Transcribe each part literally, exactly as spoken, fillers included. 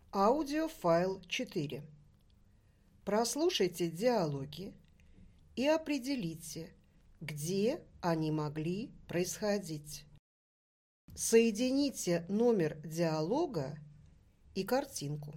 Аудиофайл четыре. Прослушайте диалоги и определите, где они могли происходить. Соедините номер диалога и картинку.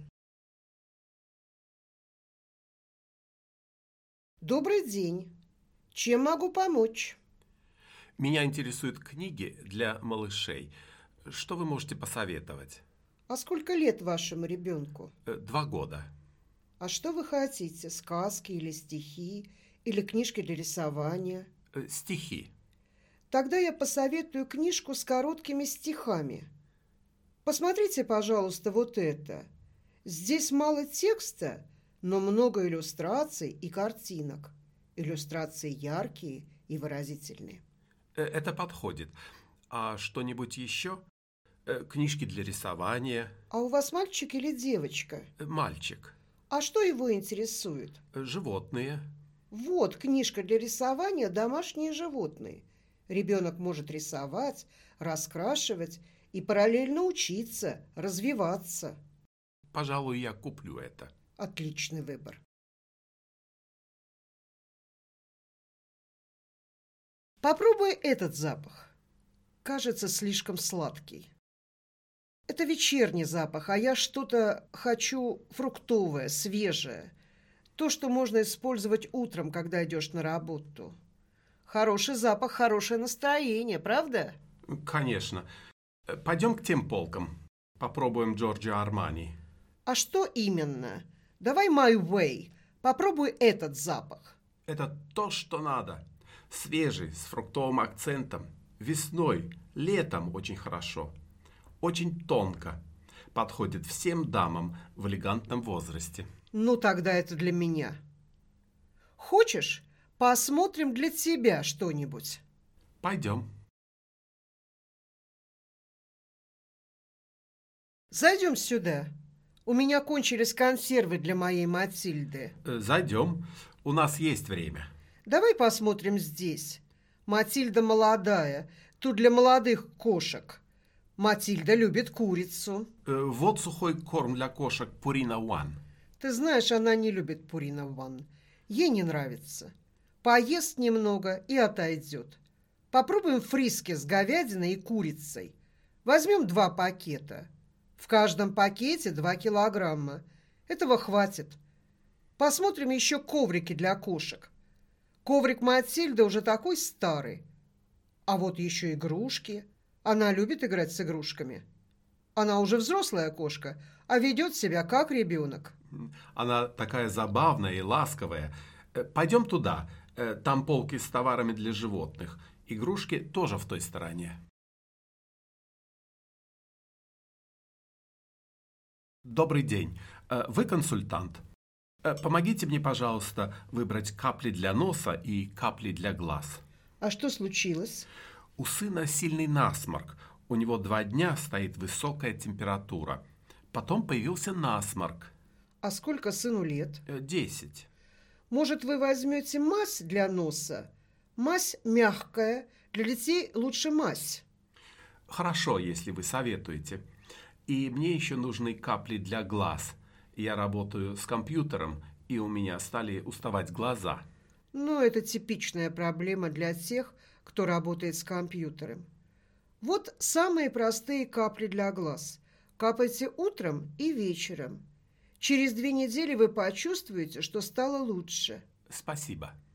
Добрый день. Чем могу помочь? Меня интересуют книги для малышей. Что вы можете посоветовать? А сколько лет вашему ребенку? Э, Два года. А что вы хотите? Сказки или стихи? Или книжки для рисования? Э, Стихи. Тогда я посоветую книжку с короткими стихами. Посмотрите, пожалуйста, вот это. Здесь мало текста, но много иллюстраций и картинок. Иллюстрации яркие и выразительные. Э, Это подходит. А что-нибудь еще? Э, Книжки для рисования. А у вас мальчик или девочка? Э, Мальчик. А что его интересует? Э, Животные. Вот книжка для рисования «Домашние животные». Ребенок может рисовать, раскрашивать и параллельно учиться, развиваться. Пожалуй, я куплю это. Отличный выбор. Попробуй этот запах. Кажется, слишком сладкий. Это вечерний запах, а я что-то хочу фруктовое, свежее. То, что можно использовать утром, когда идешь на работу. Хороший запах, хорошее настроение, правда? Конечно. Э, Пойдем к тем полкам. Попробуем Джорджио Армани. А что именно? Давай My Way. Попробуй этот запах. Это то, что надо. Свежий, с фруктовым акцентом. Весной, летом очень хорошо. Очень тонко. Подходит всем дамам в элегантном возрасте. Ну, тогда это для меня. Хочешь, посмотрим для тебя что-нибудь? Пойдем. Зайдем сюда. У меня кончились консервы для моей Матильды. Э, Зайдем. У нас есть время. Давай посмотрим здесь. Матильда молодая. Тут для молодых кошек. Матильда любит курицу. Э, Вот сухой корм для кошек Purina One. Ты знаешь, она не любит Purina One. Ей не нравится. Поест немного и отойдет. Попробуем фриски с говядиной и курицей. Возьмем два пакета. В каждом пакете два килограмма. Этого хватит. Посмотрим еще коврики для кошек. Коврик Матильды уже такой старый. А вот еще игрушки. Она любит играть с игрушками. Она уже взрослая кошка, а ведет себя как ребенок. Она такая забавная и ласковая. Э, Пойдем туда. Э, Там полки с товарами для животных. Игрушки тоже в той стороне. Добрый день. Э, Вы консультант. Э, Помогите мне, пожалуйста, выбрать капли для носа и капли для глаз. А что случилось? У сына сильный насморк. У него два дня стоит высокая температура. Потом появился насморк. А сколько сыну лет? Э, Десять. Может, вы возьмете мазь для носа? Мазь мягкая. Для детей лучше мазь. Хорошо, если вы советуете. И мне еще нужны капли для глаз. Я работаю с компьютером, и у меня стали уставать глаза. Но это типичная проблема для тех, кто работает с компьютером. Вот самые простые капли для глаз. Капайте утром и вечером. Через две недели вы почувствуете, что стало лучше. Спасибо.